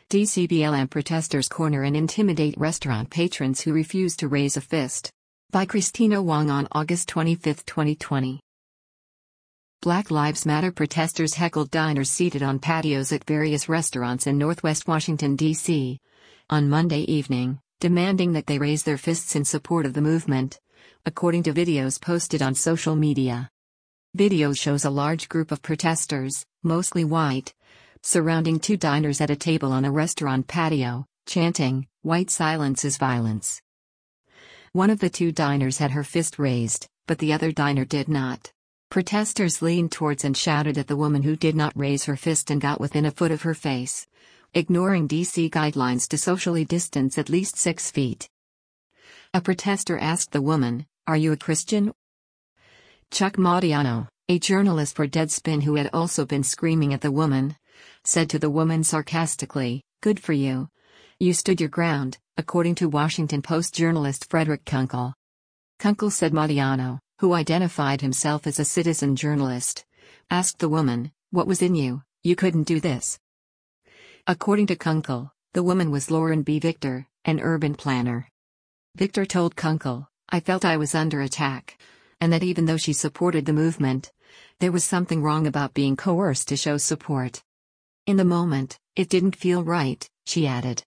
DCBLM protesters corner and intimidate restaurant patrons who refuse to raise a fist. By Christina Wong on August 25, 2020. Black Lives Matter protesters heckled diners seated on patios at various restaurants in Northwest Washington, D.C. on Monday evening, demanding that they raise their fists in support of the movement, according to videos posted on social media. Video shows a large group of protesters, mostly white, surrounding two diners at a table on a restaurant patio, chanting, "White silence is violence." One of the two diners had her fist raised, but the other diner did not. Protesters leaned towards and shouted at the woman who did not raise her fist and got within a foot of her face, ignoring DC guidelines to socially distance at least 6 feet. A protester asked the woman, "Are you a Christian?" Chuck Modiano, a journalist for Deadspin who had also been screaming at the woman, said to the woman sarcastically, "Good for you. You stood your ground," according to Washington Post journalist Frederick Kunkel. Kunkel said Modiano, who identified himself as a citizen journalist, asked the woman, "What was in you? You couldn't do this." According to Kunkel, the woman was Lauren B. Victor, an urban planner. Victor told Kunkel, "I felt I was under attack," and that even though she supported the movement, there was something wrong about being coerced to show support. "In the moment, it didn't feel right," she added.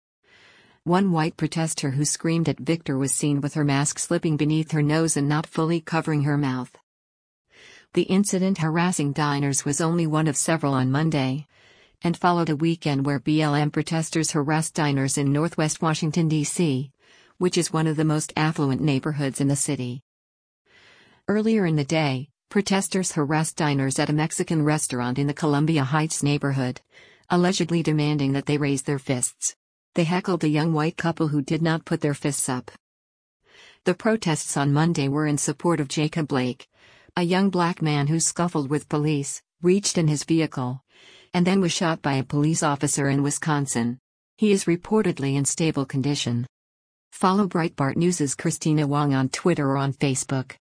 One white protester who screamed at Victor was seen with her mask slipping beneath her nose and not fully covering her mouth. The incident harassing diners was only one of several on Monday, and followed a weekend where BLM protesters harassed diners in Northwest Washington, D.C., which is one of the most affluent neighborhoods in the city. Earlier in the day, protesters harassed diners at a Mexican restaurant in the Columbia Heights neighborhood, allegedly demanding that they raise their fists. They heckled a young white couple who did not put their fists up. The protests on Monday were in support of Jacob Blake, a young black man who scuffled with police, reached in his vehicle, and then was shot by a police officer in Wisconsin. He is reportedly in stable condition. Follow Breitbart News' Christina Wong on Twitter or on Facebook.